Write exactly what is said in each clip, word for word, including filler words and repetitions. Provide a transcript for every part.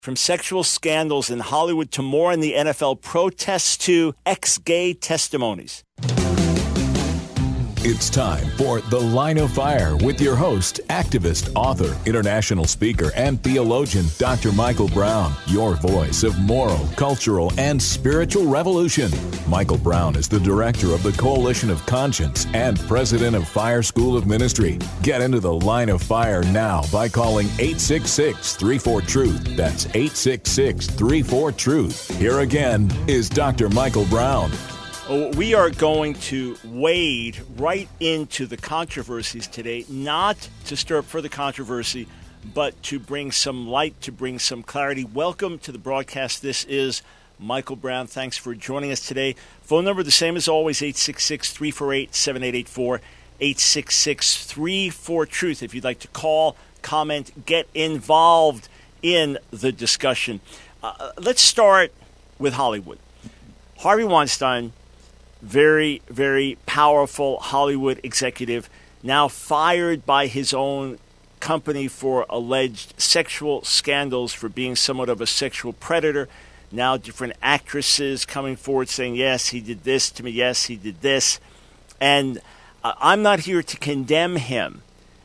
From sexual scandals in Hollywood to more in the N F L, protests to ex-gay testimonies. It's time for The Line of Fire with your host, activist, author, international speaker, and theologian, Doctor Michael Brown, your voice of moral, cultural, and spiritual revolution. Michael Brown is the director of the Coalition of Conscience and president of Fire School of Ministry. Get into The Line of Fire now by calling eight six six, three four, truth. That's eight six six, three four, truth. Here again is Doctor Michael Brown. We are going to wade right into the controversies today, not to stir up further controversy, but to bring some light, to bring some clarity. Welcome to the broadcast. This is Michael Brown. Thanks for joining us today. Phone number the same as always, eight six six, three four eight, seven eight eight four, eight six six, three four, truth. If you'd like to call, comment, get involved in the discussion. Uh, let's start with Hollywood. Harvey Weinstein, very, very powerful Hollywood executive, now fired by his own company for alleged sexual scandals, for being somewhat of a sexual predator. Now different actresses coming forward saying, yes, he did this to me, yes, he did this. And uh, I'm not here to condemn him.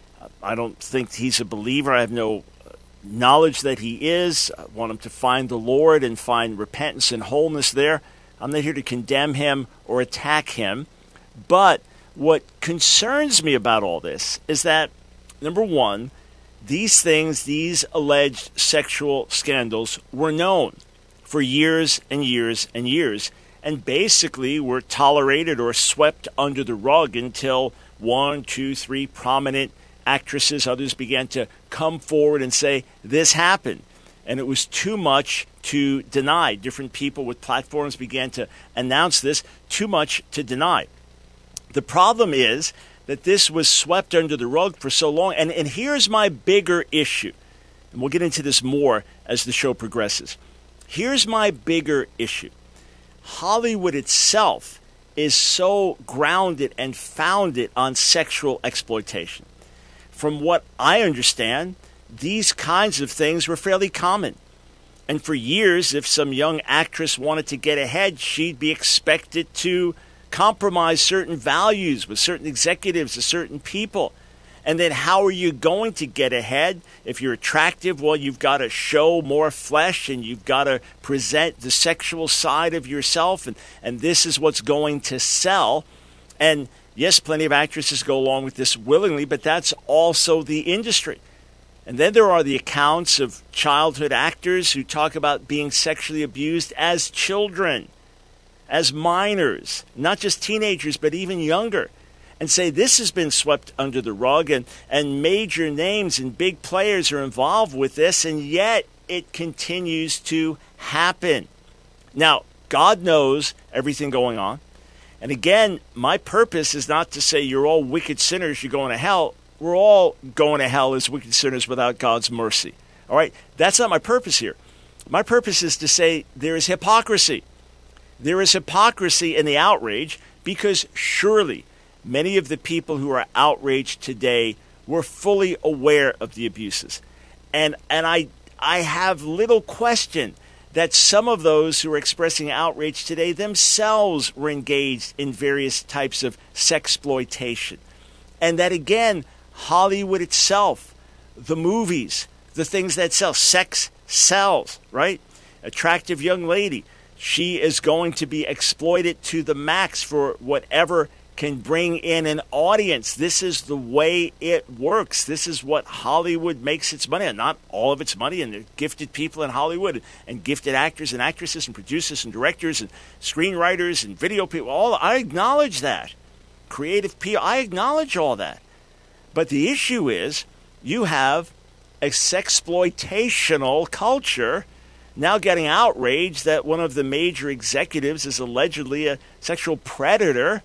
I don't think he's a believer. I have no knowledge that he is. I want him to find the Lord and find repentance and wholeness there. I'm not here to condemn him or attack him. But what concerns me about all this is that, number one, these things, these alleged sexual scandals were known for years and years and years, and basically were tolerated or swept under the rug until one, two, three prominent actresses, others began to come forward and say, this happened. And it was too much to deny. Different people with platforms began to announce this, too much to deny. The problem is that this was swept under the rug for so long. And, and here's my bigger issue. And we'll get into this more as the show progresses. Here's my bigger issue. Hollywood itself is so grounded and founded on sexual exploitation. From what I understand, these kinds of things were fairly common. And for years, if some young actress wanted to get ahead, she'd be expected to compromise certain values with certain executives, with certain people. And then how are you going to get ahead? If you're attractive, well, you've got to show more flesh and you've got to present the sexual side of yourself. And, and this is what's going to sell. And yes, plenty of actresses go along with this willingly, but that's also the industry. And then there are the accounts of childhood actors who talk about being sexually abused as children, as minors, not just teenagers, but even younger, and say this has been swept under the rug, and, and major names and big players are involved with this, and yet it continues to happen. Now, God knows everything going on. And again, my purpose is not to say you're all wicked sinners, you're going to hell. We're all going to hell as wicked sinners without God's mercy. All right? That's not my purpose here. My purpose is to say there is hypocrisy. There is hypocrisy in the outrage because surely many of the people who are outraged today were fully aware of the abuses. And and I I have little question that some of those who are expressing outrage today themselves were engaged in various types of sexploitation. And that again, Hollywood itself, the movies, the things that sell, sex sells, right? Attractive young lady, she is going to be exploited to the max for whatever can bring in an audience. This is the way it works. This is what Hollywood makes its money on. Not all of its money, and there are gifted people in Hollywood and gifted actors and actresses and producers and directors and screenwriters and video people. All I acknowledge that. Creative people, I acknowledge all that. But the issue is you have a sexploitational culture now getting outraged that one of the major executives is allegedly a sexual predator.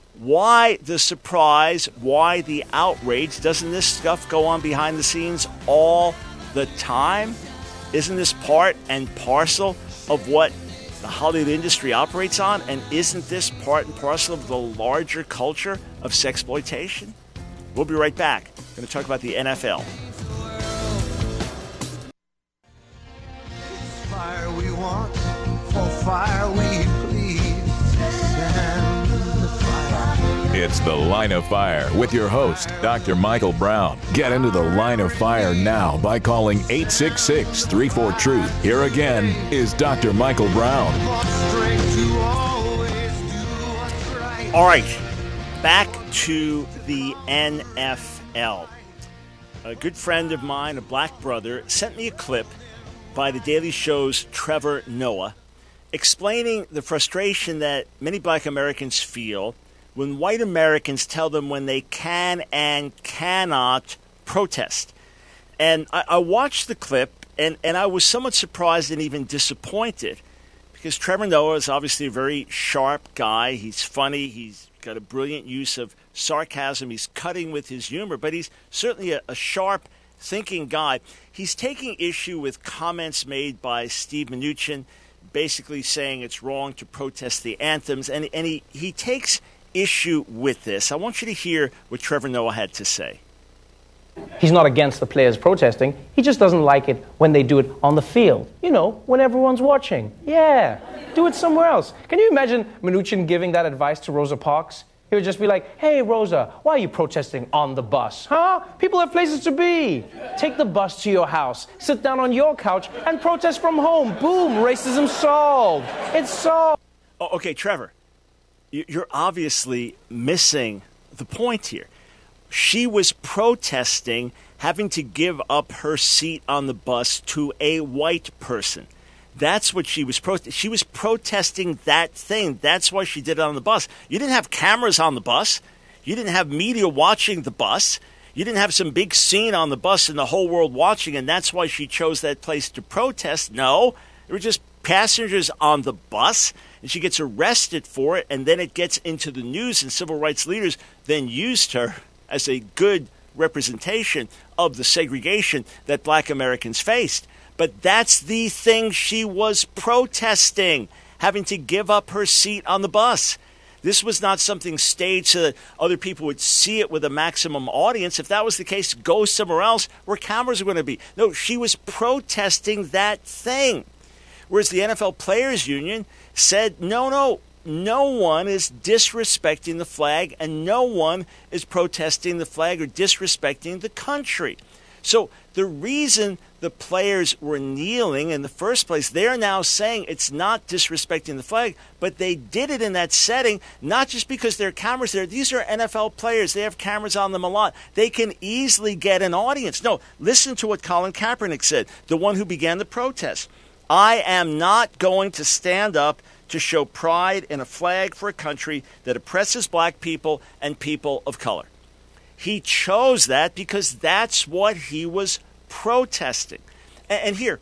Why the surprise? Why the outrage? Doesn't this stuff go on behind the scenes all the time? Isn't this part and parcel of what the Hollywood industry operates on? And isn't this part and parcel of the larger culture of sexploitation? We'll be right back. We're going to talk about the N F L. once for fire, we please stand the fire. It's The Line of Fire with your host, Doctor Michael Brown. Get into The Line of Fire now by calling eight six six, three four, TRUTH. Here again is Doctor Michael Brown. All right, back to the N F L. A good friend of mine, a black brother, sent me a clip by The Daily Show's Trevor Noah explaining the frustration that many black Americans feel when white Americans tell them when they can and cannot protest. And I, I watched the clip, and, and I was somewhat surprised and even disappointed, because Trevor Noah is obviously a very sharp guy. He's funny. He's got a brilliant use of sarcasm. He's cutting with his humor, but he's certainly a, a sharp thinking guy. He's taking issue with comments made by Steve Mnuchin, basically saying it's wrong to protest the anthems, and, and he, he takes issue with this. I want you to hear what Trevor Noah had to say. He's not against the players protesting. He just doesn't like it when they do it on the field. You know, when everyone's watching. Yeah, do it somewhere else. Can you imagine Mnuchin giving that advice to Rosa Parks? He would just be like, hey, Rosa, why are you protesting on the bus? Huh? People have places to be. Take the bus to your house, sit down on your couch, and protest from home. Boom, racism solved. It's solved. Oh, okay, Trevor, you're obviously missing the point here. She was protesting having to give up her seat on the bus to a white person. That's what she was protesting. She was protesting that thing. That's why she did it on the bus. You didn't have cameras on the bus. You didn't have media watching the bus. You didn't have some big scene on the bus and the whole world watching, and that's why she chose that place to protest. No, there were just passengers on the bus, and she gets arrested for it, and then it gets into the news, and civil rights leaders then used her as a good representation of the segregation that black Americans faced. But that's the thing she was protesting, having to give up her seat on the bus. This was not something staged so that other people would see it with a maximum audience. If that was the case, go somewhere else where cameras are going to be. No, she was protesting that thing. Whereas the N F L Players Union said, no, no, no one is disrespecting the flag, and no one is protesting the flag or disrespecting the country. So the reason the players were kneeling in the first place, they're now saying it's not disrespecting the flag, but they did it in that setting, not just because there are cameras there. These are N F L players. They have cameras on them a lot. They can easily get an audience. No, listen to what Colin Kaepernick said, the one who began the protest. I am not going to stand up to show pride in a flag for a country that oppresses black people and people of color. He chose that because that's what he was protesting. And here,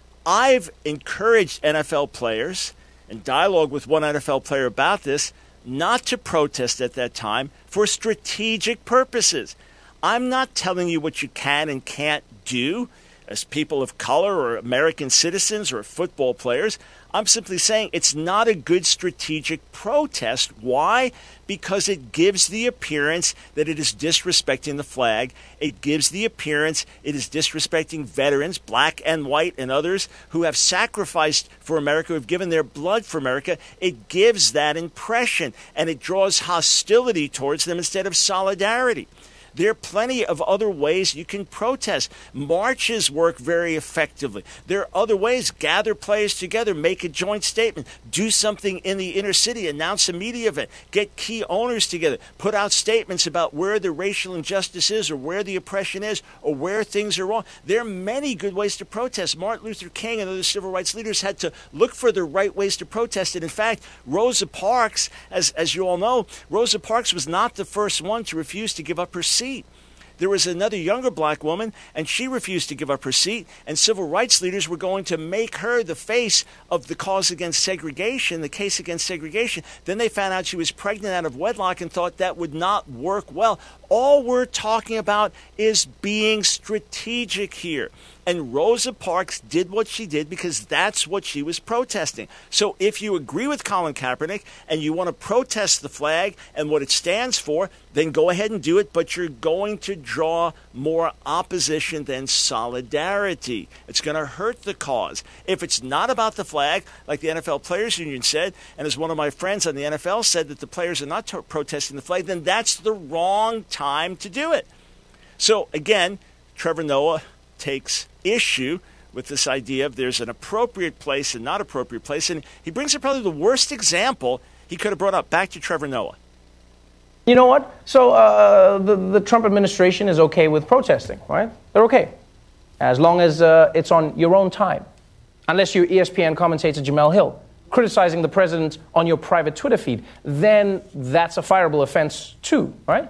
I've encouraged N F L players, and dialogue with one N F L player about this, not to protest at that time for strategic purposes. I'm not telling you what you can and can't do as people of color or American citizens or football players. I'm simply saying it's not a good strategic protest. Why? Because it gives the appearance that it is disrespecting the flag. It gives the appearance it is disrespecting veterans, black and white and others, who have sacrificed for America, who have given their blood for America. It gives that impression, and it draws hostility towards them instead of solidarity. There are plenty of other ways you can protest. Marches work very effectively. There are other ways. Gather players together, make a joint statement, do something in the inner city, announce a media event, get key owners together, put out statements about where the racial injustice is or where the oppression is or where things are wrong. There are many good ways to protest. Martin Luther King and other civil rights leaders had to look for the right ways to protest. And in fact, Rosa Parks, as, as you all know, Rosa Parks was not the first one to refuse to give up her seat. There was another younger black woman, and she refused to give up her seat, and civil rights leaders were going to make her the face of the cause against segregation, the case against segregation. Then they found out she was pregnant out of wedlock and thought that would not work well. All we're talking about is being strategic here. And Rosa Parks did what she did because that's what she was protesting. So if you agree with Colin Kaepernick and you want to protest the flag and what it stands for, then go ahead and do it, but you're going to draw more opposition than solidarity. It's going to hurt the cause. If it's not about the flag, like the N F L Players Union said, and as one of my friends on the N F L said that the players are not t- protesting the flag, then that's the wrong time to do it. So again, Trevor Noah takes issue with this idea of there's an appropriate place and not appropriate place. And he brings up probably the worst example he could have brought up. Back to Trevor Noah. You know what? So uh, the, the Trump administration is okay with protesting, right? They're okay. As long as uh, it's on your own time. Unless you're E S P N commentator Jamel Hill criticizing the president on your private Twitter feed, then that's a fireable offense too, right?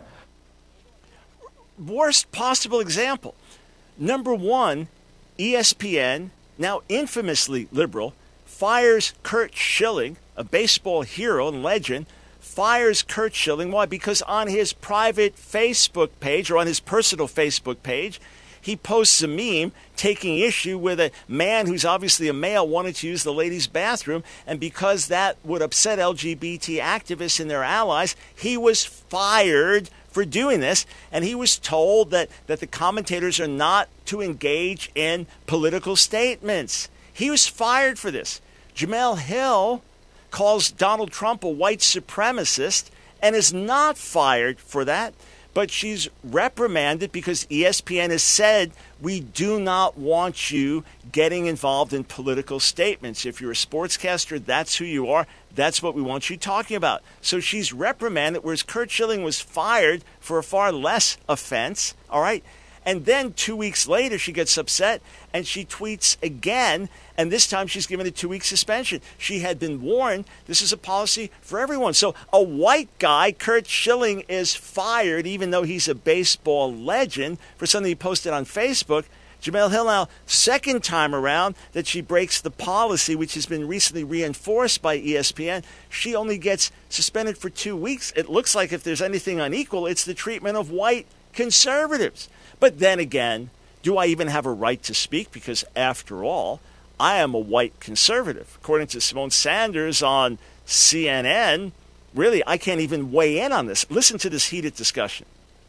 Worst possible example. Number one, E S P N, now infamously liberal, fires Curt Schilling, a baseball hero and legend, fires Curt Schilling. Why? Because on his private Facebook page or on his personal Facebook page, he posts a meme taking issue with a man who's obviously a male wanting to use the ladies' bathroom. And because that would upset L G B T activists and their allies, he was fired for doing this, and he was told that, that the commentators are not to engage in political statements. He was fired for this. Jamel Hill calls Donald Trump a white supremacist and is not fired for that, but she's reprimanded because E S P N has said, we do not want you getting involved in political statements. If you're a sportscaster, that's who you are. That's what we want you talking about. So she's reprimanded, whereas Curt Schilling was fired for a far less offense, all right? And then two weeks later, she gets upset and she tweets again, and this time she's given a two-week suspension. She had been warned this is a policy for everyone. So a white guy, Curt Schilling, is fired, even though he's a baseball legend, for something he posted on Facebook. Jamel Hill now, second time around that she breaks the policy, which has been recently reinforced by E S P N. She only gets suspended for two weeks. It looks like if there's anything unequal, it's the treatment of white conservatives. But then again, do I even have a right to speak? Because after all, I am a white conservative. According to Simone Sanders on C N N, really, I can't even weigh in on this. Listen to this heated discussion.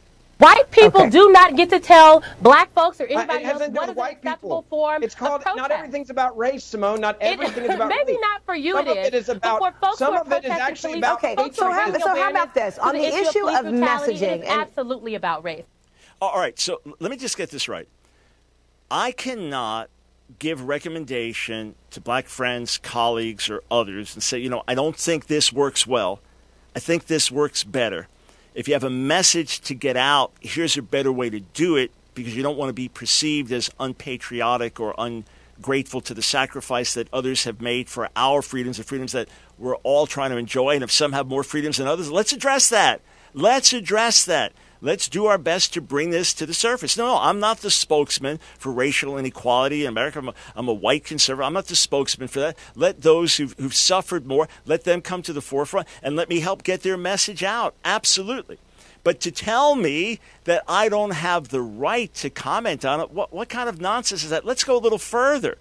White people Okay. do not get to tell black folks or It anybody else hasn't what done is an white acceptable people. form It's called of protest. not everything's about race, Simone. Not It- everything is about maybe race. not for you Some it of it is, is but about for folks some who are of it is protesting actually police- about okay, hatred. so how- Racial so how awareness. about this? On to the issue issue police of brutality, messaging it is and- absolutely about race. All right, so let me just get this right. I cannot give recommendation to black friends, colleagues, or others and say, you know, I don't think this works well. I think this works better. If you have a message to get out, here's a better way to do it, because you don't want to be perceived as unpatriotic or ungrateful to the sacrifice that others have made for our freedoms, the freedoms that we're all trying to enjoy. And if some have more freedoms than others, let's address that. Let's address that. Let's do our best to bring this to the surface. No, no, I'm not the spokesman for racial inequality in America. I'm a, I'm a white conservative. I'm not the spokesman for that. Let those who've, who've suffered more, let them come to the forefront and let me help get their message out. Absolutely. But to tell me that I don't have the right to comment on it, what, what kind of nonsense is that? Let's go a little further.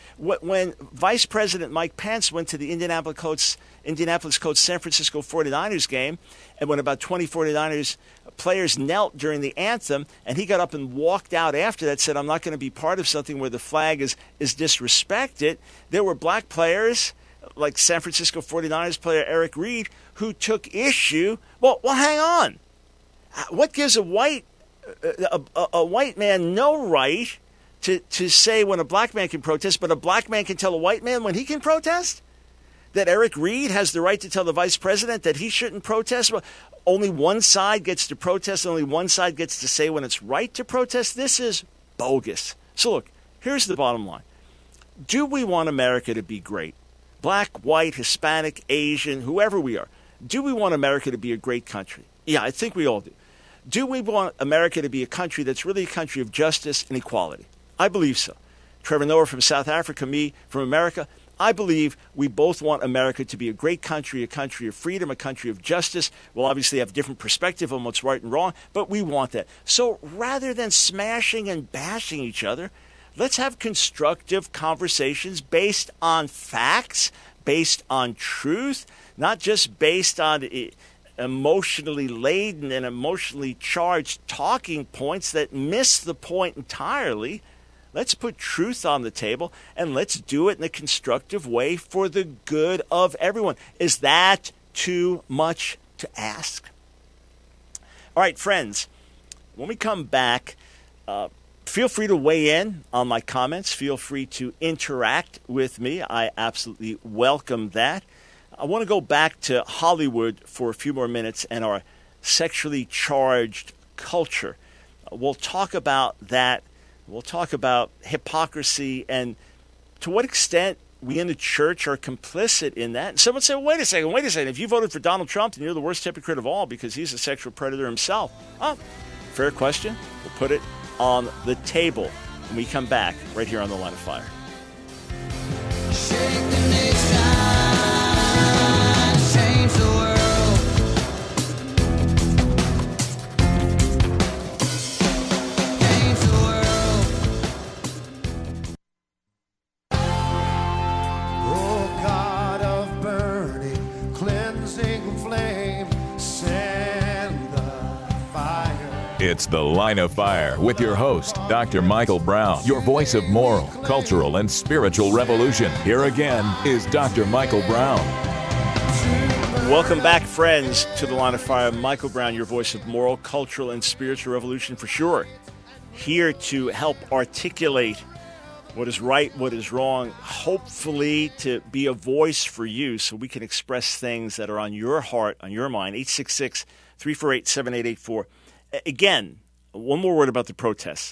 When Vice President Mike Pence went to the Indianapolis Colts, Indianapolis Colts San Francisco forty-niners game, and when about twenty forty-niners players knelt during the anthem, and he got up and walked out after that, said, I'm not going to be part of something where the flag is, is disrespected, there were black players, like San Francisco forty-niners player Eric Reed, who took issue. Well, well, hang on. What gives a white a, a, a white man no right to, to say when a black man can protest, but a black man can tell a white man when he can protest? That Eric Reed has the right to tell the vice president that he shouldn't protest? Well, only one side gets to protest, only one side gets to say when it's right to protest? This is bogus. So look, here's the bottom line. Do we want America to be great? Black, white, Hispanic, Asian, whoever we are. Do we want America to be a great country? Yeah, I think we all do. Do we want America to be a country that's really a country of justice and equality? I believe so. Trevor Noah from South Africa, me from America. I believe we both want America to be a great country, a country of freedom, a country of justice. We'll obviously have different perspective on what's right and wrong, but we want that. So rather than smashing and bashing each other, Let's have constructive conversations based on facts, based on truth, not just based on emotionally laden and emotionally charged talking points that miss the point entirely. Let's put truth on the table, and let's do it in a constructive way for the good of everyone. Is that too much to ask? All right, friends, when we come back, uh, feel free to weigh in on my comments. Feel free to interact with me. I absolutely welcome that. I want to go back to Hollywood for a few more minutes and our sexually charged culture. We'll talk about that. We'll talk about hypocrisy and to what extent we in the church are complicit in that. And someone said, well, wait a second, wait a second. If you voted for Donald Trump, then you're the worst hypocrite of all because he's a sexual predator himself. Oh, fair question. We'll put it on the table when we come back right here on The Line of Fire. Shake the nation, change the world. Change the world. Oh God of burning, cleansing flame, send the fire. It's The Line of Fire with your host, Doctor Michael Brown, your voice of moral, cultural, and spiritual revolution. Here again is Doctor Michael Brown. Welcome back, friends, to The Line of Fire. Michael Brown, your voice of moral, cultural, and spiritual revolution for sure. Here to help articulate what is right, what is wrong, hopefully to be a voice for you so we can express things that are on your heart, on your mind. eight six six, three four eight, seven eight eight four. Again, one more word about the protests.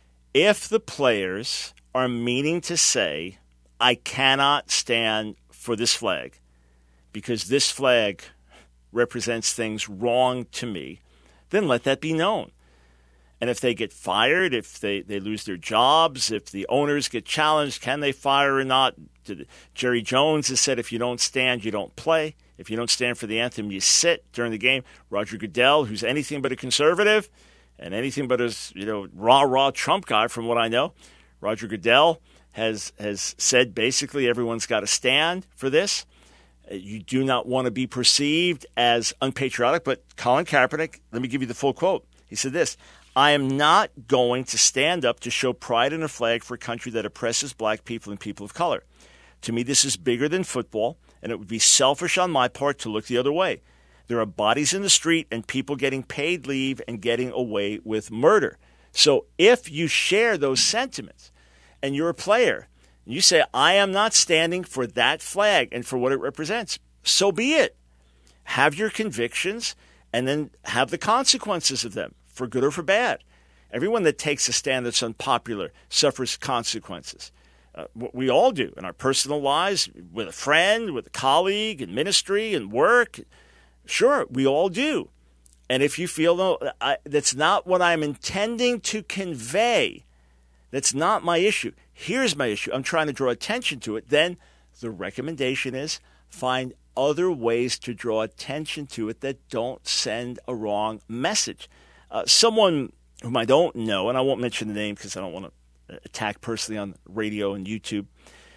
If the players are meaning to say, I cannot stand for this flag because this flag represents things wrong to me, then let that be known. And if they get fired, if they, they lose their jobs, if the owners get challenged, can they fire or not? Jerry Jones has said if you don't stand, you don't play. If you don't stand for the anthem, you sit during the game. Roger Goodell, who's anything but a conservative and anything but a you know rah-rah Trump guy from what I know, Roger Goodell has has said basically everyone's got to stand for this. You do not want to be perceived as unpatriotic. But Colin Kaepernick, let me give you the full quote. He said this, I am not going to stand up to show pride in a flag for a country that oppresses black people and people of color. To me, this is bigger than football, and it would be selfish on my part to look the other way. There are bodies in the street and people getting paid leave and getting away with murder. So if you share those sentiments and you're a player, and you say, I am not standing for that flag and for what it represents, so be it. Have your convictions and then have the consequences of them, for good or for bad. Everyone that takes a stand that's unpopular suffers consequences. Uh, we all do in our personal lives, with a friend, with a colleague, in ministry, in work. Sure, we all do. And if you feel, no, I, that's not what I'm intending to convey, that's not my issue. Here's my issue. I'm trying to draw attention to it. Then the recommendation is find other ways to draw attention to it that don't send a wrong message. Uh, someone whom I don't know, and I won't mention the name because I don't want to attack personally on radio and YouTube,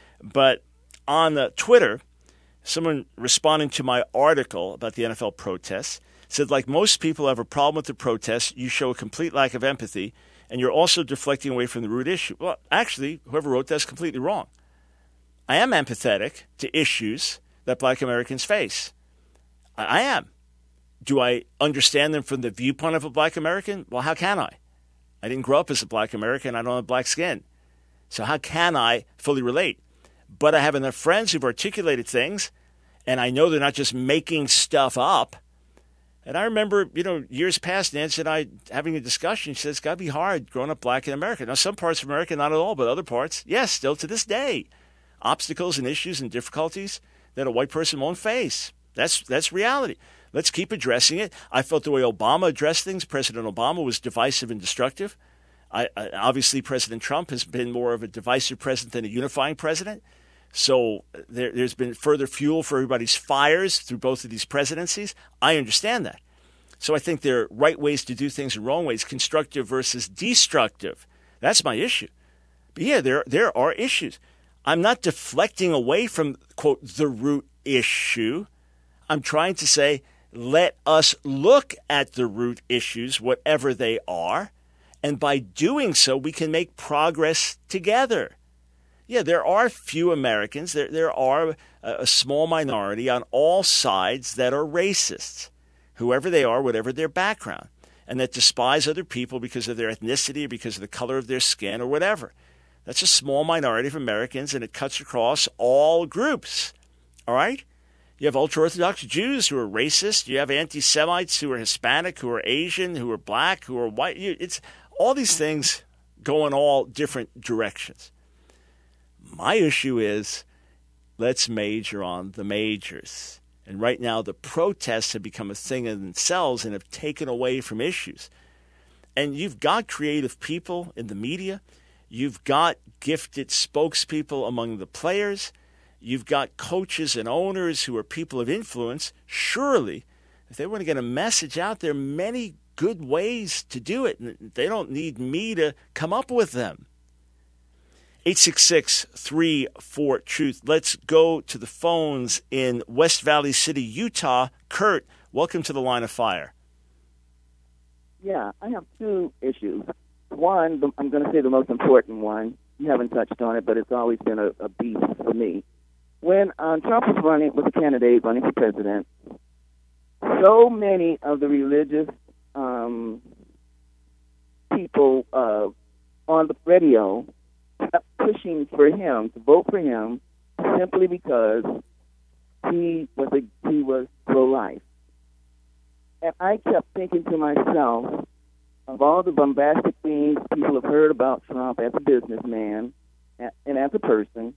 but on uh, Twitter, someone responding to my article about the N F L protests said, like most people who have a problem with the protests, you show a complete lack of empathy, and you're also deflecting away from the root issue. Well, actually, whoever wrote that is completely wrong. I am empathetic to issues that black Americans face. I, I am. Do I understand them from the viewpoint of a black American? Well, how can I? I didn't grow up as a black American. I don't have black skin. So how can I fully relate? But I have enough friends who've articulated things, and I know they're not just making stuff up. And I remember, you know, years past, Nancy and I having a discussion. She said, it's got to be hard growing up black in America. Now, some parts of America, not at all, but other parts, yes, still to this day. Obstacles and issues and difficulties that a white person won't face. That's that's reality. Let's keep addressing it. I felt the way Obama addressed things, President Obama, was divisive and destructive. I, I, obviously, President Trump has been more of a divisive president than a unifying president. So there, there's been further fuel for everybody's fires through both of these presidencies. I understand that. So I think there are right ways to do things and wrong ways, constructive versus destructive. That's my issue. But yeah, there there are issues. I'm not deflecting away from, quote, the root issue. I'm trying to say, let us look at the root issues, whatever they are, and by doing so, we can make progress together. Yeah, there are few Americans, there, there are a, a small minority on all sides that are racists, whoever they are, whatever their background, and that despise other people because of their ethnicity or because of the color of their skin or whatever. That's a small minority of Americans, and it cuts across all groups, all right? You have ultra-Orthodox Jews who are racist. You have anti-Semites who are Hispanic, who are Asian, who are black, who are white. It's all these things go in all different directions. My issue is, let's major on the majors. And right now, the protests have become a thing in themselves and have taken away from issues. And you've got creative people in the media. You've got gifted spokespeople among the players. You've got coaches and owners who are people of influence. Surely, if they want to get a message out there, many good ways to do it. They don't need me to come up with them. eight six six, three four, truth. Let's go to the phones in West Valley City, Utah. Kurt, welcome to the Line of Fire. Yeah, I have two issues. One, the- I'm going to say the most important one. You haven't touched on it, but it's always been a, a beef for me. When um, Trump was running, was a candidate running for president, so many of the religious um, people uh, on the radio kept pushing for him to vote for him simply because he was a, he was pro-life. And I kept thinking to myself, of all the bombastic things people have heard about Trump as a businessman and as a person,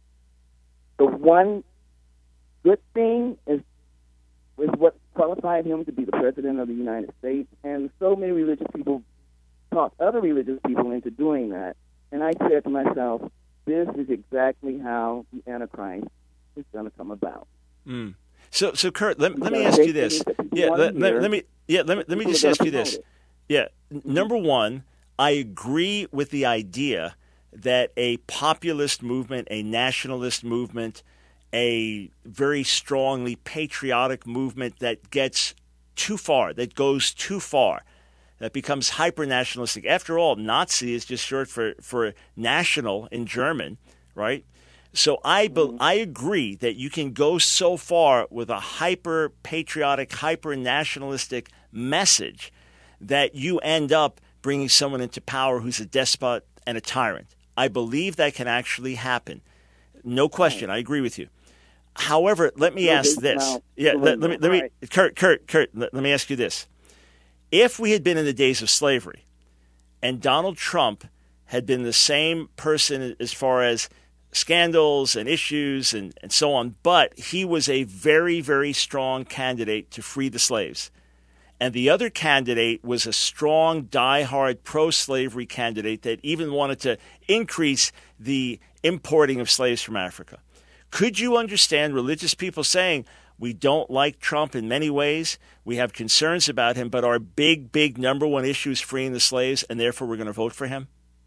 the one good thing is is what qualified him to be the president of the United States, and so many religious people talked other religious people into doing that. And I said to myself, this is exactly how the Antichrist is going to come about. Mm. So, so Kurt, let, let me Because ask they you this. think that people Yeah, wanna let, let, hear, let me. Yeah, let me. Let me people just are gonna ask you promote this. it. Yeah, n- number one, I agree with the idea that a populist movement, a nationalist movement, a very strongly patriotic movement that gets too far, that goes too far, that becomes hyper-nationalistic. After all, Nazi is just short for, for national in German, right? So I be, I agree that you can go so far with a hyper-patriotic, hyper-nationalistic message that you end up bringing someone into power who's a despot and a tyrant. I believe that can actually happen. No question. I agree with you. However, let me ask this. Yeah, let, let me, let me, Kurt, Kurt, Kurt, let, let me ask you this. If we had been in the days of slavery and Donald Trump had been the same person as far as scandals and issues and, and so on, but he was a very, very strong candidate to free the slaves, and the other candidate was a strong, diehard pro-slavery candidate that even wanted to increase the importing of slaves from Africa. Could you understand religious people saying, we don't like Trump in many ways, we have concerns about him, but our big, big number one issue is freeing the slaves, and therefore we're going to vote for him?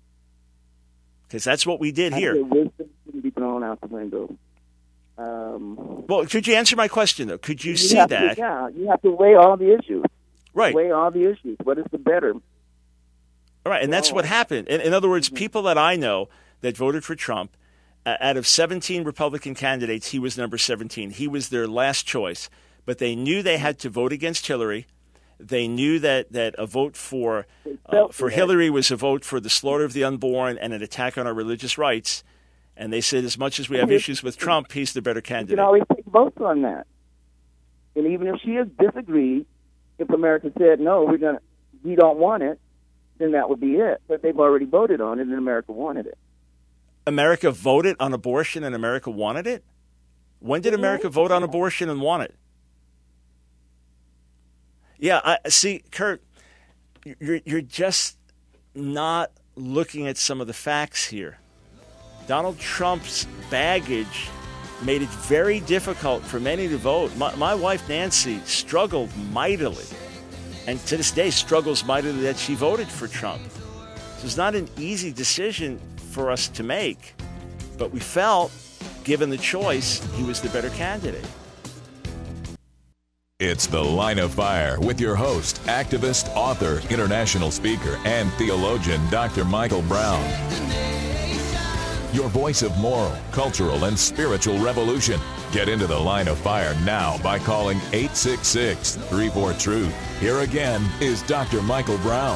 Because that's what we did I here. said wisdom shouldn't be thrown out the window. Um, Well, could you answer my question, though? Could you, you see have that? To, yeah, you have to weigh all the issues. Right. Weigh all the issues. What is the better? All right, and that's what happened. In, in other words, people that I know that voted for Trump, uh, out of seventeen Republican candidates, he was number seventeen. He was their last choice. But they knew they had to vote against Hillary. They knew that, that a vote for uh, for Hillary was a vote for the slaughter of the unborn and an attack on our religious rights. And they said, as much as we have issues with Trump, he's the better You candidate. can always take votes on that. And even if she has disagreed, if America said no, we're gonna, we don't want it, then that would be it. But they've already voted on it, and America wanted it. America voted on abortion and America wanted it? When did America vote on abortion and want it? Yeah, I see, Kurt, you're, you're just not looking at some of the facts here. Donald Trump's baggage made it very difficult for many to vote. My, my wife, Nancy, struggled mightily, and to this day struggles mightily that she voted for Trump. So it's not an easy decision for us to make, but we felt, given the choice, he was the better candidate. It's The Line of Fire with your host, activist, author, international speaker, and theologian, Doctor Michael Brown. Your voice of moral, cultural, and spiritual revolution. Get into The Line of Fire now by calling eight six six, three four, truth. Here again is Doctor Michael Brown.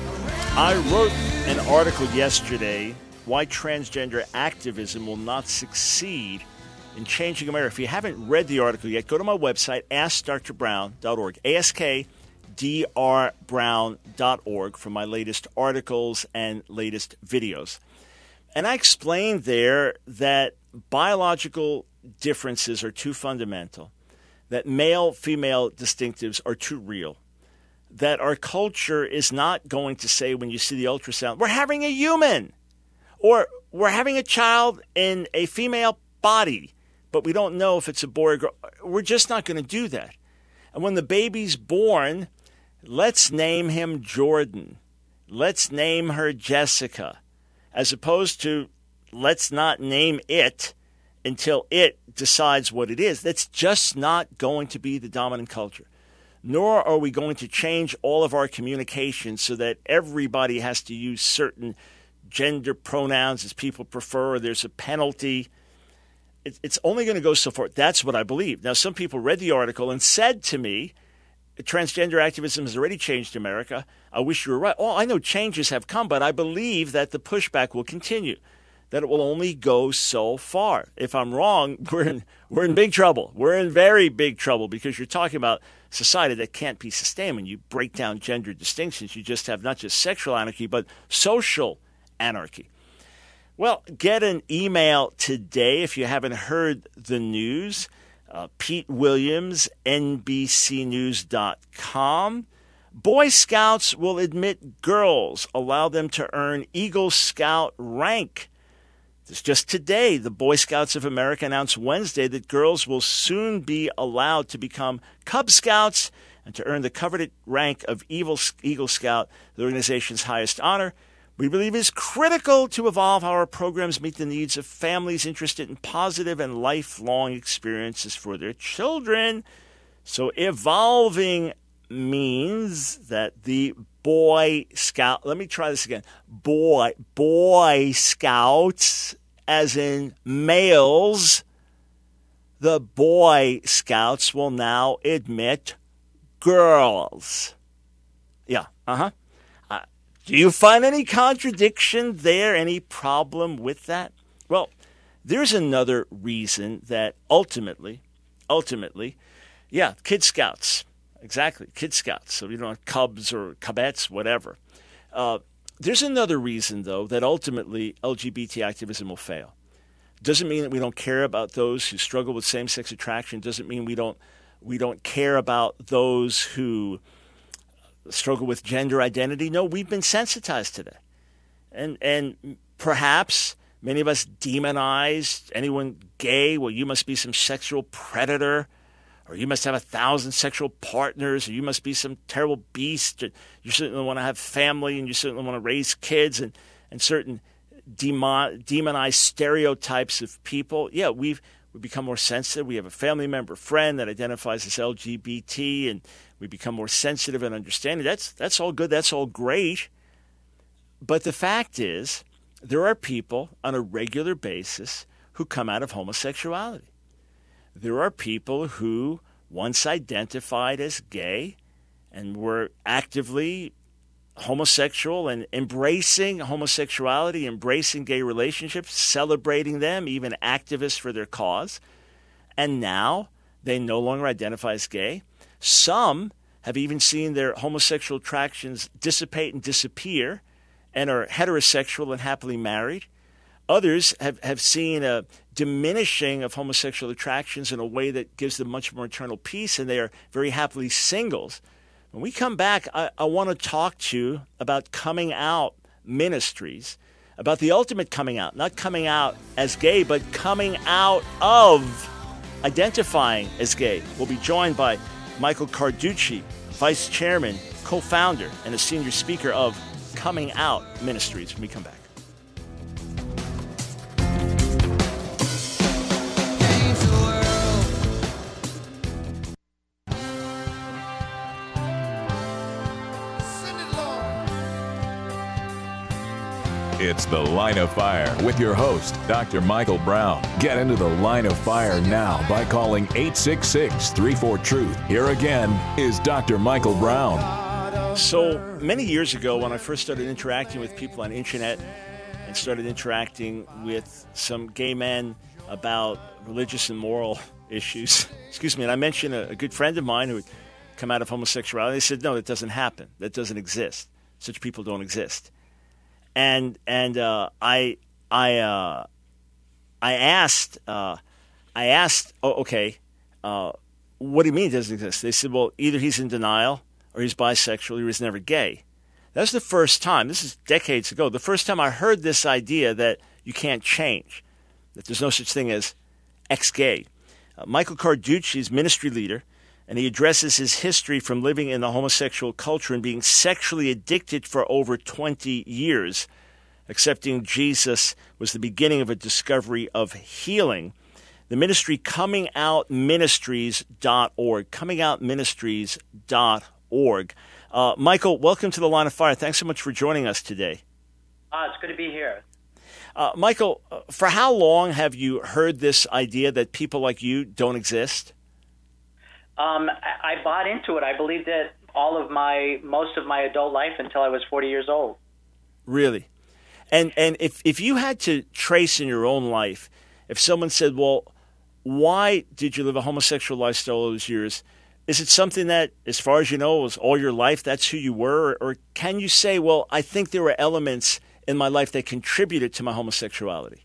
I wrote an article yesterday, Why Transgender Activism Will Not Succeed in Changing America. If you haven't read the article yet, go to my website, ask dr brown dot org, A S K D R brown dot org, for my latest articles and latest videos. And I explained there that biological differences are too fundamental, that male-female distinctives are too real, that our culture is not going to say when you see the ultrasound, we're having a human, or we're having a child in a female body, but we don't know if it's a boy or girl. We're just not going to do that. And when the baby's born, let's name him Jordan. Let's name her Jessica, as opposed to let's not name it until it decides what it is. That's just not going to be the dominant culture. Nor are we going to change all of our communication so that everybody has to use certain gender pronouns as people prefer, or there's a penalty. It's only going to go so far. That's what I believe. Now, some people read the article and said to me, transgender activism has already changed America. I wish you were right. Oh, I know changes have come, but I believe that the pushback will continue, that it will only go so far. If I'm wrong, we're in, we're in big trouble. We're in very big trouble, because you're talking about society that can't be sustained. When you break down gender distinctions, you just have not just sexual anarchy, but social anarchy. Well, get an email today if you haven't heard the news. Uh, Pete Williams, N B C news dot com. Boy Scouts will admit girls, allow them to earn Eagle Scout rank. This just today, the Boy Scouts of America announced Wednesday that girls will soon be allowed to become Cub Scouts and to earn the coveted rank of Eagle Scout, the organization's highest honor. We believe it is critical to evolve how our programs meet the needs of families interested in positive and lifelong experiences for their children. So evolving means that the Boy Scout, let me try this again, boy, Boy Scouts, as in males, the Boy Scouts will now admit girls. Yeah, uh-huh. Do you find any contradiction there, any problem with that? Well, there's another reason that ultimately, ultimately, yeah, Kid Scouts, exactly, Kid Scouts. So you don't have Cubs or Cubettes, whatever. Uh, there's another reason, though, that ultimately L G B T activism will fail. Doesn't mean that we don't care about those who struggle with same-sex attraction. Doesn't mean we don't we don't care about those who struggle with gender identity. No, we've been sensitized to that. And and perhaps many of us demonized anyone gay. Well, you must be some sexual predator, or you must have a thousand sexual partners, or you must be some terrible beast. You certainly want to have family, and you certainly want to raise kids, and, and certain demon, demonized stereotypes of people. Yeah, we've we become more sensitive. We have a family member, friend that identifies as L G B T, and we become more sensitive and understanding. That's that's all good. That's all great. But the fact is, there are people on a regular basis who come out of homosexuality. There are people who once identified as gay and were actively homosexual and embracing homosexuality, embracing gay relationships, celebrating them, even activists for their cause. And now they no longer identify as gay. Some have even seen their homosexual attractions dissipate and disappear and are heterosexual and happily married. Others have, have seen a diminishing of homosexual attractions in a way that gives them much more eternal peace, and they are very happily singles. When we come back, I, I want to talk to you about coming out ministries, about the ultimate coming out, not coming out as gay, but coming out of identifying as gay. We'll be joined by Michael Carducci, Vice Chairman, Co-Founder, and a Senior Speaker of Coming Out Ministries when we come back. It's The Line of Fire with your host, Doctor Michael Brown. Get into The Line of Fire now by calling eight six six, three four, truth. Here again is Doctor Michael Brown. So many years ago, when I first started interacting with people on the internet and started interacting with some gay men about religious and moral issues, excuse me, and I mentioned a, a good friend of mine who had come out of homosexuality. They said, no, that doesn't happen. That doesn't exist. Such people don't exist. And and uh, I I uh, I asked uh, I asked oh, okay uh, what do you mean it doesn't exist? They said, well, either he's in denial or he's bisexual or he was never gay. That's the first time. This is decades ago. The first time I heard this idea that you can't change, that there's no such thing as ex-gay. Uh, Michael Carducci is ministry leader, and he addresses his history from living in the homosexual culture and being sexually addicted for over twenty years. Accepting Jesus was the beginning of a discovery of healing. The ministry coming out ministries dot org, coming out ministries dot org. Uh, Michael, welcome to the Line of Fire. Thanks so much for joining us today. Ah, it's good to be here. Uh, Michael, uh, for how long have you heard this idea that people like you don't exist? Um, I, I bought into it. I believed it all of my, most of my adult life until I was forty years old. Really? And and if, if you had to trace in your own life, if someone said, well, why did you live a homosexual lifestyle all those years? Is it something that, as far as you know, was all your life, that's who you were? Or, or can you say, well, I think there were elements in my life that contributed to my homosexuality?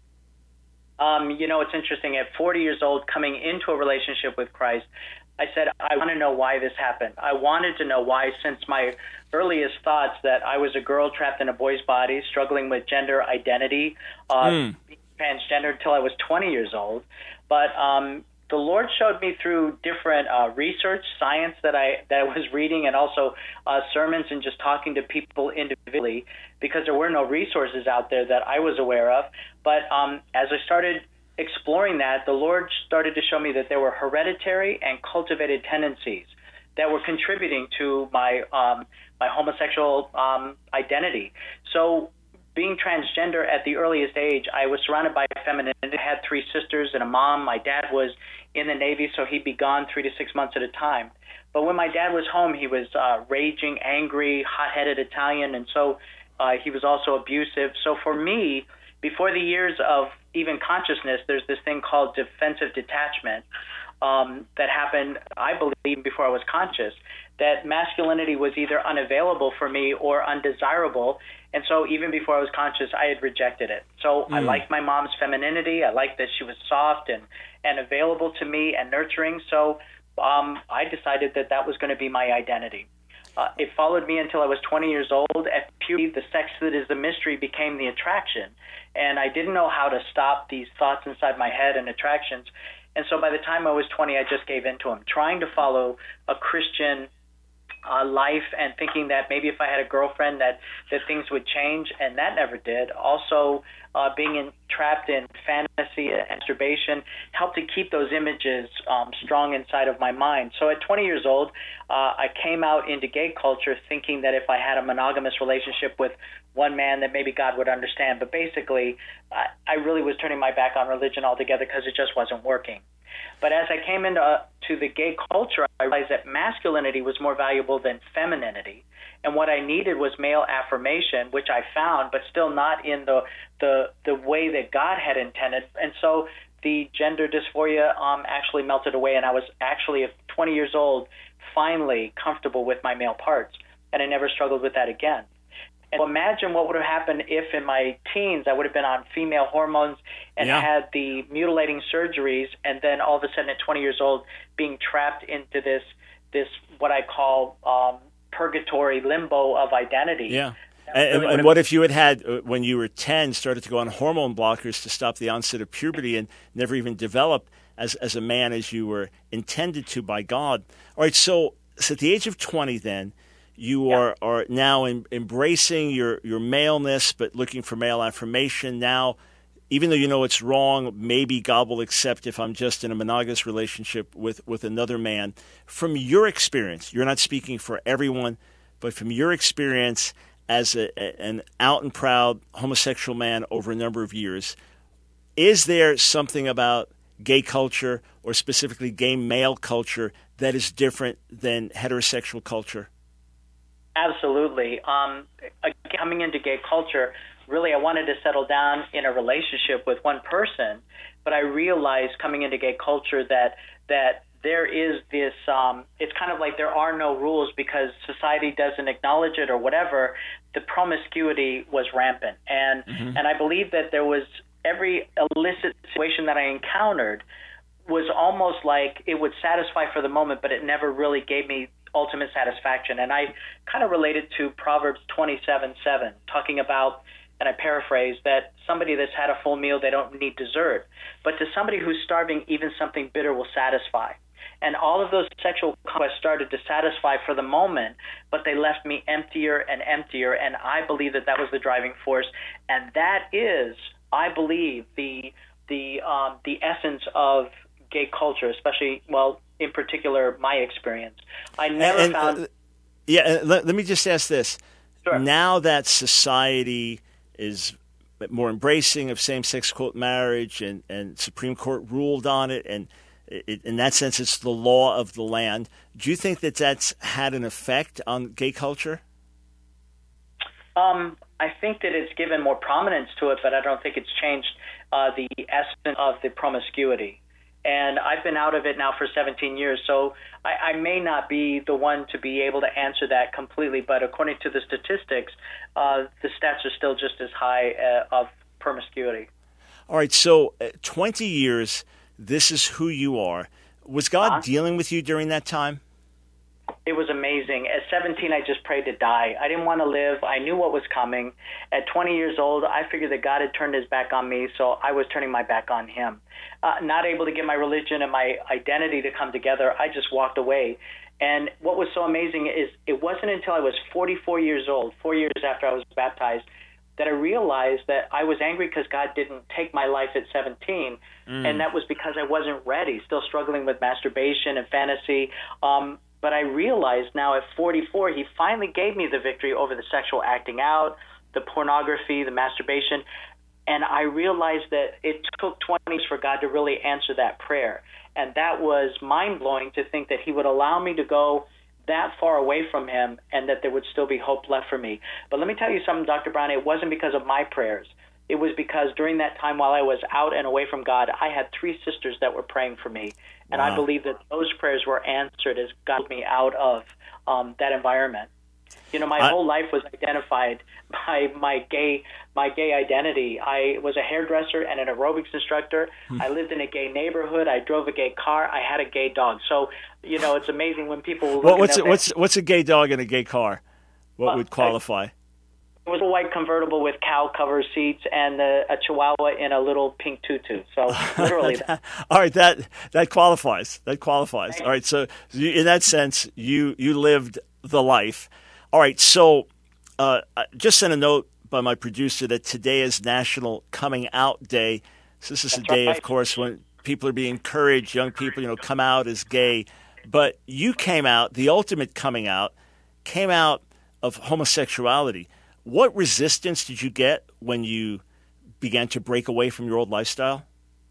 Um, you know, it's interesting. At forty years old, coming into a relationship with Christ, I said, I want to know why this happened. I wanted to know why, since my earliest thoughts that I was a girl trapped in a boy's body, struggling with gender identity, uh, mm. being transgender until I was twenty years old. But um, the Lord showed me through different uh, research, science that I that I was reading, and also uh, sermons and just talking to people individually, because there were no resources out there that I was aware of. But um, as I started exploring that, the Lord started to show me that there were hereditary and cultivated tendencies that were contributing to my um, my homosexual um, identity. So being transgender at the earliest age, I was surrounded by femininity. I had three sisters and a mom. My dad was in the Navy, so he'd be gone three to six months at a time. But when my dad was home, he was uh, raging, angry, hot-headed Italian, and so uh, he was also abusive. So for me, before the years of even consciousness, there's this thing called defensive detachment um, that happened, I believe, before I was conscious, that masculinity was either unavailable for me or undesirable. And so even before I was conscious, I had rejected it. So mm. I liked my mom's femininity. I liked that she was soft and, and available to me and nurturing. So um, I decided that that was going to be my identity. Uh, it followed me until I was twenty years old. At puberty, the sex that is the mystery became the attraction. And I didn't know how to stop these thoughts inside my head and attractions. And so by the time I was twenty, I just gave in to them, trying to follow a Christian uh, life and thinking that maybe if I had a girlfriend that, that things would change, and that never did. Also, uh, being in, trapped in fantasy and masturbation helped to keep those images um, strong inside of my mind. So at twenty years old, uh, I came out into gay culture thinking that if I had a monogamous relationship with one man, that maybe God would understand. But basically, I, I really was turning my back on religion altogether because it just wasn't working. But as I came into uh, to the gay culture, I realized that masculinity was more valuable than femininity. And what I needed was male affirmation, which I found, but still not in the the, the way that God had intended. And so the gender dysphoria um, actually melted away, and I was actually, at twenty years old, finally comfortable with my male parts. And I never struggled with that again. And imagine what would have happened if in my teens I would have been on female hormones and yeah. had the mutilating surgeries, and then all of a sudden at twenty years old being trapped into this, this what I call um, purgatory limbo of identity. Yeah. And, really and what if you had had, uh, when you were ten, started to go on hormone blockers to stop the onset of puberty and never even developed as, as a man as you were intended to by God? All right, so, so at the age of twenty then, you are, yeah. are now in, embracing your, your maleness, but looking for male affirmation. Now, even though you know it's wrong, maybe God will accept if I'm just in a monogamous relationship with, with another man. From your experience, you're not speaking for everyone, but from your experience as a, an out and proud homosexual man over a number of years, is there something about gay culture, or specifically gay male culture, that is different than heterosexual culture? Absolutely. Um, coming into gay culture, really, I wanted to settle down in a relationship with one person, but I realized coming into gay culture that that there is this, um, it's kind of like there are no rules because society doesn't acknowledge it or whatever. The promiscuity was rampant. And, mm-hmm. and I believe that there was every illicit situation that I encountered was almost like it would satisfy for the moment, but it never really gave me ultimate satisfaction. And I kind of related to Proverbs twenty-seven seven, talking about, and I paraphrase, that somebody that's had a full meal, they don't need dessert. But to somebody who's starving, even something bitter will satisfy. And all of those sexual conquests started to satisfy for the moment, but they left me emptier and emptier. And I believe that that was the driving force. And that is, I believe, the the um, the essence of gay culture, especially, well, in particular, my experience. I never and, found... Uh, yeah, let, let me just ask this. Sure. Now that society is more embracing of same-sex quote marriage, and, and Supreme Court ruled on it, and it, in that sense it's the law of the land, do you think that that's had an effect on gay culture? Um, I think that it's given more prominence to it, but I don't think it's changed uh, the essence of the promiscuity. And I've been out of it now for seventeen years, so I, I may not be the one to be able to answer that completely, but according to the statistics, uh, the stats are still just as high uh, of promiscuity. All right, so uh, twenty years, this is who you are. Was God uh-huh. dealing with you during that time? It was amazing. At seventeen, I just prayed to die. I didn't want to live. I knew what was coming. At twenty years old, I figured that God had turned his back on me, so I was turning my back on him. Uh, not able to get my religion and my identity to come together, I just walked away. And what was so amazing is it wasn't until I was forty-four years old, four years after I was baptized, that I realized that I was angry because God didn't take my life at seventeen, mm. and that was because I wasn't ready, still struggling with masturbation and fantasy. Um, but I realized now at forty-four, he finally gave me the victory over the sexual acting out, the pornography, the masturbation. And I realized that it took twenty years for God to really answer that prayer. And that was mind-blowing to think that he would allow me to go that far away from him and that there would still be hope left for me. But let me tell you something, Doctor Brown, it wasn't because of my prayers. It was because during that time while I was out and away from God, I had three sisters that were praying for me. And wow. I believe that those prayers were answered as God pulled me out of um, that environment. You know, my I, whole life was identified by my gay my gay identity. I was a hairdresser and an aerobics instructor. Hmm. I lived in a gay neighborhood. I drove a gay car. I had a gay dog. So, you know, it's amazing when people look well, at what's them. A, what's what's a gay dog and a gay car? What uh, would qualify? I, it was a white convertible with cow cover seats and a, a chihuahua in a little pink tutu. So literally that. All right, that that qualifies. That qualifies. Thank All right, so you, in that sense, you you lived the life. All right, so uh, I just sent a note by my producer that today is National Coming Out Day. So this is That's a day, right. of course, when people are being encouraged, young people, you know, come out as gay. But you came out, the ultimate coming out, came out of homosexuality. What resistance did you get when you began to break away from your old lifestyle?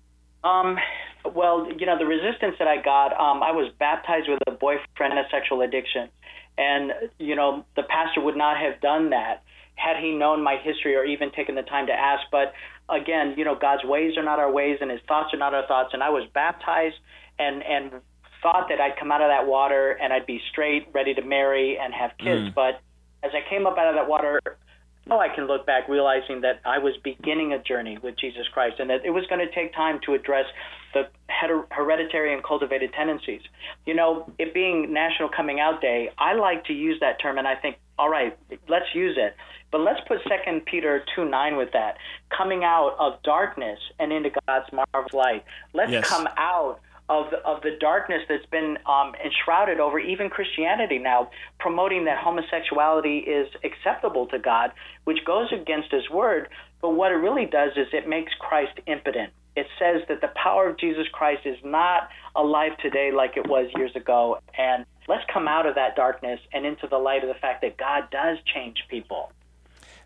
Um. Well, you know, the resistance that I got, um, I was baptized with a boyfriend and a sexual addiction. And, you know, the pastor would not have done that had he known my history or even taken the time to ask. But, again, you know, God's ways are not our ways and his thoughts are not our thoughts. And I was baptized and, and thought that I'd come out of that water and I'd be straight, ready to marry and have kids. Mm. But as I came up out of that water, oh, I can look back realizing that I was beginning a journey with Jesus Christ and that it was going to take time to address the her- hereditary and cultivated tendencies. You know, it being National Coming Out Day, I like to use that term, and I think, all right, let's use it. But let's put Second Peter two nine with that, coming out of darkness and into God's marvelous light. Let's yes. come out of the, of the darkness that's been um, enshrouded over even Christianity now, promoting that homosexuality is acceptable to God, which goes against his word. But what it really does is it makes Christ impotent. It says that the power of Jesus Christ is not alive today like it was years ago. And let's come out of that darkness and into the light of the fact that God does change people.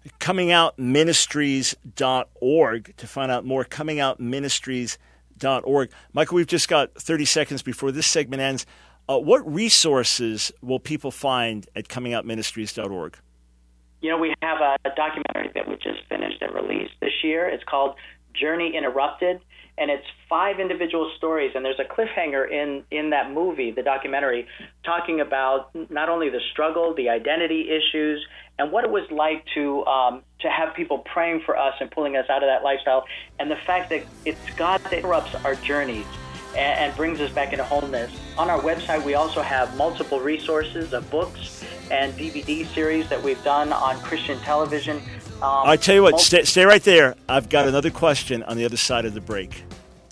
coming out ministries dot org to find out more, coming out ministries dot org. Michael, we've just got thirty seconds before this segment ends. Uh, what resources will people find at coming out ministries dot org? You know, we have a, a documentary that we just finished and released this year. It's called Journey Interrupted, and it's five individual stories, and there's a cliffhanger in, in that movie, the documentary, talking about not only the struggle, the identity issues, and what it was like to um, to have people praying for us and pulling us out of that lifestyle, and the fact that it's God that interrupts our journeys and, and brings us back into wholeness. On our website, we also have multiple resources of books and D V D series that we've done on Christian television. Um, I tell you what, stay, stay right there. I've got another question on the other side of the break.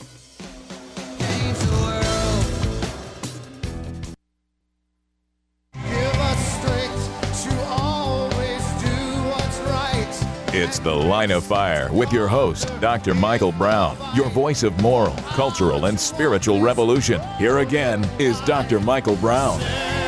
It's The Line of Fire with your host, Doctor Michael Brown, your voice of moral, cultural, and spiritual revolution. Here again is Doctor Michael Brown.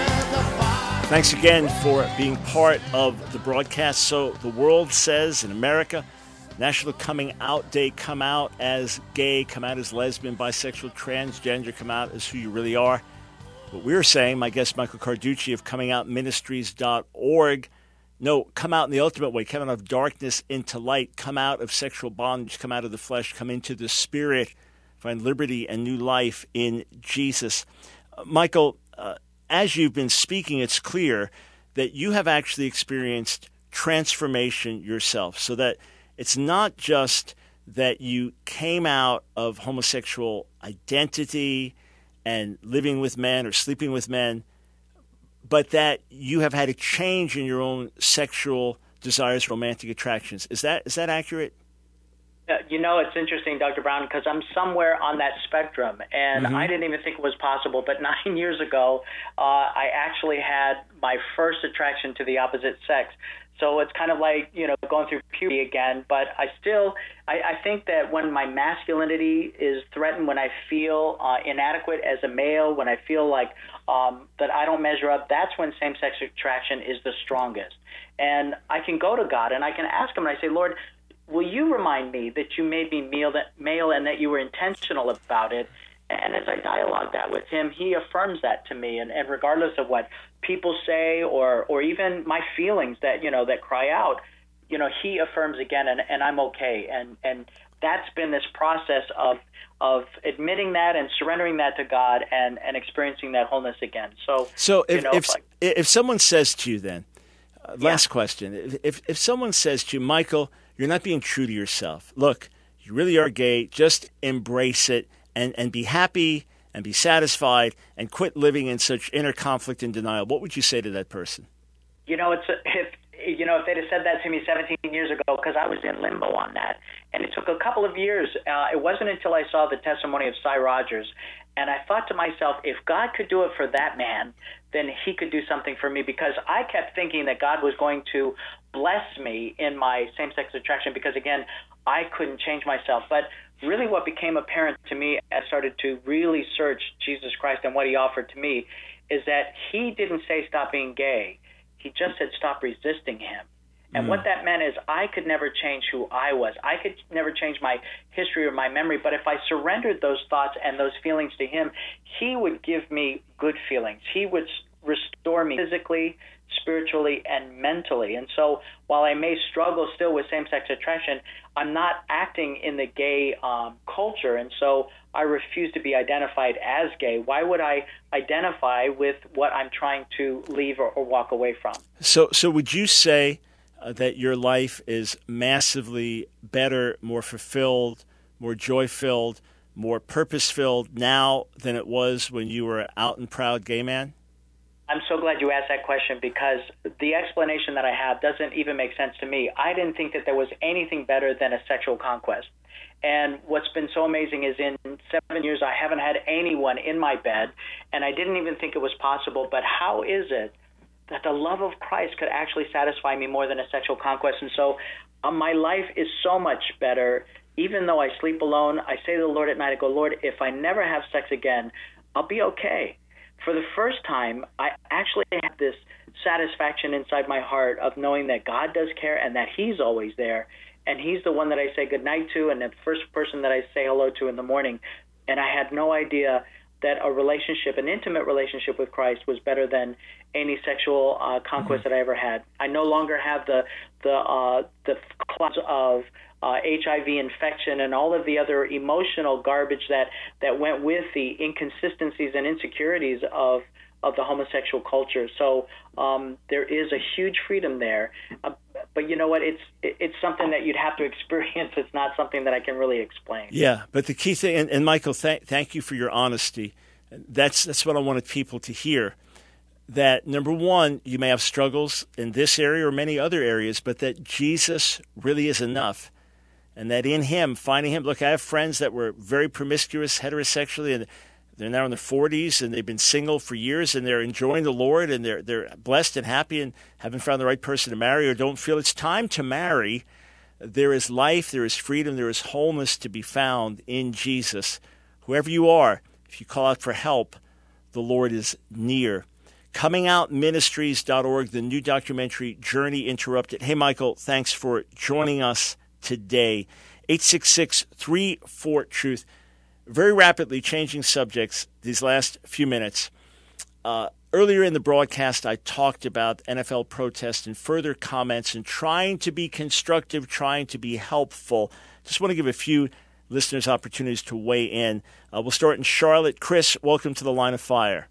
Thanks again for being part of the broadcast. So the world says in America, National Coming Out Day, come out as gay, come out as lesbian, bisexual, transgender, come out as who you really are. What we're saying, my guest Michael Carducci of coming out ministries dot org, no, come out in the ultimate way, come out of darkness into light, come out of sexual bondage, come out of the flesh, come into the spirit, find liberty and new life in Jesus. Uh, Michael, uh, as you've been speaking, it's clear that you have actually experienced transformation yourself, so that it's not just that you came out of homosexual identity and living with men or sleeping with men, but that you have had a change in your own sexual desires, romantic attractions. Is that is that accurate? Uh, you know, it's interesting, Doctor Brown, because I'm somewhere on that spectrum, and Mm-hmm. I didn't even think it was possible. But nine years ago, uh, I actually had my first attraction to the opposite sex. So it's kind of like, you know, going through puberty again. But I still, I, I think that when my masculinity is threatened, when I feel uh, inadequate as a male, when I feel like um, that I don't measure up, that's when same-sex attraction is the strongest. And I can go to God and I can ask him, and I say, Lord, will you remind me that you made me male, that, male and that you were intentional about it? And as I dialogue that with him, he affirms that to me. And, and regardless of what people say or or even my feelings that, you know, that cry out, you know, he affirms again, and, and I'm okay. And and that's been this process of of admitting that and surrendering that to God and, and experiencing that wholeness again. So, So if you know, if, like, if someone says to you then, uh, last Yeah. question, if, if if someone says to you, Michael, you're not being true to yourself. Look, you really are gay. Just embrace it and, and be happy and be satisfied and quit living in such inner conflict and denial. What would you say to that person? You know, it's a, if you know if they'd have said that to me seventeen years ago, because I was in limbo on that, and it took a couple of years. Uh, it wasn't until I saw the testimony of Cy Rogers, and I thought to myself, if God could do it for that man, then He could do something for me. Because I kept thinking that God was going to bless me in my same-sex attraction, because again, I couldn't change myself. But really, what became apparent to me as I started to really search Jesus Christ and what He offered to me is that He didn't say stop being gay. He just said stop resisting Him. And mm. what that meant is I could never change who I was. I could never change my history or my memory. But if I surrendered those thoughts and those feelings to Him, He would give me good feelings. He would restore me physically, spiritually, and mentally. And so while I may struggle still with same-sex attraction, I'm not acting in the gay um, culture. And so I refuse to be identified as gay. Why would I identify with what I'm trying to leave or, or walk away from? So, so would you say uh, that your life is massively better, more fulfilled, more joy-filled, more purpose-filled now than it was when you were an out and proud gay man? I'm so glad you asked that question, because the explanation that I have doesn't even make sense to me. I didn't think that there was anything better than a sexual conquest. And what's been so amazing is in seven years I haven't had anyone in my bed, and I didn't even think it was possible. But how is it that the love of Christ could actually satisfy me more than a sexual conquest? And so um, my life is so much better. Even though I sleep alone, I say to the Lord at night, I go, Lord, if I never have sex again, I'll be okay. For the first time, I actually had this satisfaction inside my heart of knowing that God does care and that He's always there. And He's the one that I say goodnight to and the first person that I say hello to in the morning. And I had no idea that a relationship, an intimate relationship with Christ was better than any sexual uh, conquest mm-hmm. that I ever had. I no longer have the the uh, the clouds of uh, H I V infection and all of the other emotional garbage that, that went with the inconsistencies and insecurities of of the homosexual culture. So um, there is a huge freedom there. Uh, but you know what? It's it's something that you'd have to experience. It's not something that I can really explain. Yeah, but the key thing, and, and Michael, th- thank you for your honesty. That's that's what I wanted people to hear. That, number one, you may have struggles in this area or many other areas, but that Jesus really is enough. And that in Him, finding Him. Look, I have friends that were very promiscuous heterosexually, and they're now in their forties, and they've been single for years, and they're enjoying the Lord, and they're they're blessed and happy and haven't found the right person to marry or don't feel it's time to marry. There is life, there is freedom, there is wholeness to be found in Jesus. Whoever you are, if you call out for help, the Lord is near. coming out ministries dot org, the new documentary, Journey Interrupted. Hey, Michael, thanks for joining us today. eight six six, three four, truth. Very rapidly changing subjects these last few minutes. Uh, earlier in the broadcast, I talked about N F L protests and further comments and trying to be constructive, trying to be helpful. Just want to give a few listeners opportunities to weigh in. Uh, we'll start in Charlotte. Chris, welcome to the Line of Fire.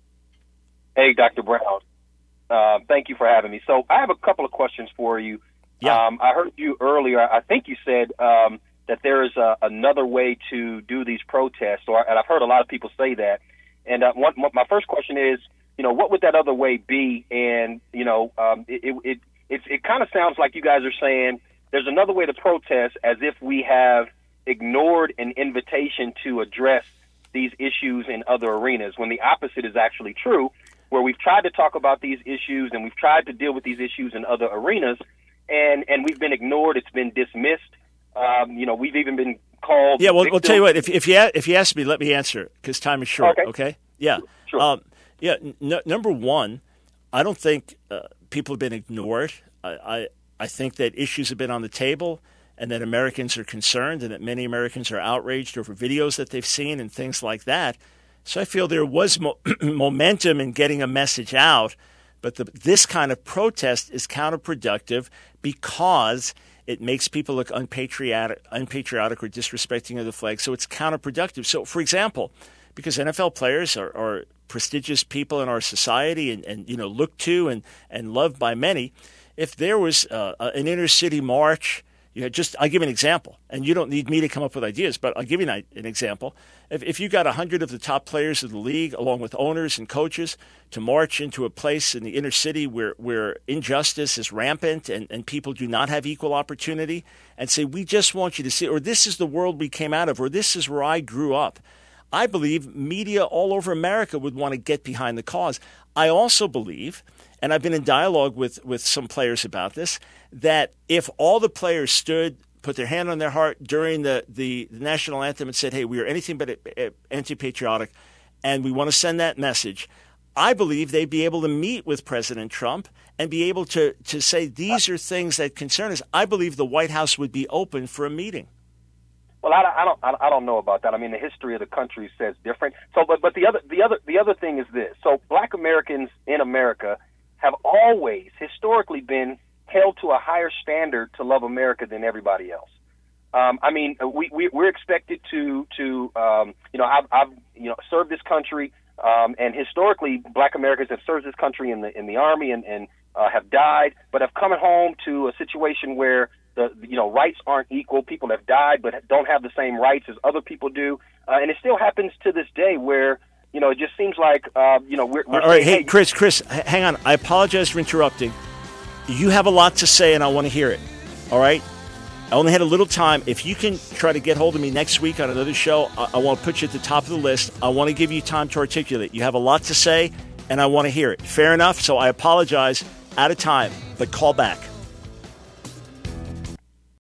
Hey, Doctor Brown. Uh, thank you for having me. So I have a couple of questions for you. Yeah. Um, I heard you earlier. I think you said um, that there is a, another way to do these protests, or, and I've heard a lot of people say that. And uh, one, my first question is, you know, what would that other way be? And, you know, um, it, it, it, it, it kind of sounds like you guys are saying there's another way to protest, as if we have ignored an invitation to address these issues in other arenas, when the opposite is actually true, where we've tried to talk about these issues and we've tried to deal with these issues in other arenas, and, and we've been ignored. It's been dismissed. Um, you know, we've even been called. Yeah, well, I'll tell you what. If if you if you ask me, let me answer, because time is short. Okay. Okay. Yeah. Sure. Um, yeah. N- number one, I don't think uh, people have been ignored. I, I I think that issues have been on the table, and that Americans are concerned, and that many Americans are outraged over videos that they've seen and things like that. So I feel there was mo- momentum in getting a message out, but the, this kind of protest is counterproductive because it makes people look unpatriotic, unpatriotic or disrespecting of the flag. So it's counterproductive. So, for example, because N F L players are, are prestigious people in our society and, and you know looked to and, and loved by many, if there was uh, an inner city march. You know, just I'll give you an example, and you don't need me to come up with ideas, but I'll give you an, an example. If, if you got one hundred of the top players of the league, along with owners and coaches, to march into a place in the inner city where, where injustice is rampant and, and people do not have equal opportunity, and say, we just want you to see, or this is the world we came out of, or this is where I grew up, I believe media all over America would want to get behind the cause. I also believe, and I've been in dialogue with, with some players about this, that if all the players stood, put their hand on their heart during the, the, the national anthem and said, hey, we are anything but anti-patriotic, and we want to send that message, I believe they'd be able to meet with President Trump and be able to, to say these are things that concern us. I believe the White House would be open for a meeting. Well, I, I don't, I don't know about that. I mean, the history of the country says different. So, but, but the other, the other, the other thing is this. So, Black Americans in America have always historically been held to a higher standard to love America than everybody else. Um, I mean, we, we we're expected to to um, you know I've, I've you know served this country, um, and historically Black Americans have served this country in the in the army and and uh, have died, but have come home to a situation where the you know rights aren't equal. People have died, but don't have the same rights as other people do, uh, and it still happens to this day where. You know, it just seems like, uh, you know, we're, we're all right. saying, Hey, Chris, Chris, h- hang on. I apologize for interrupting. You have a lot to say, and I want to hear it. All right? I only had a little time. If you can try to get hold of me next week on another show, I, I want to put you at the top of the list. I want to give you time to articulate. You have a lot to say, and I want to hear it. Fair enough? So I apologize. Out of time, but call back.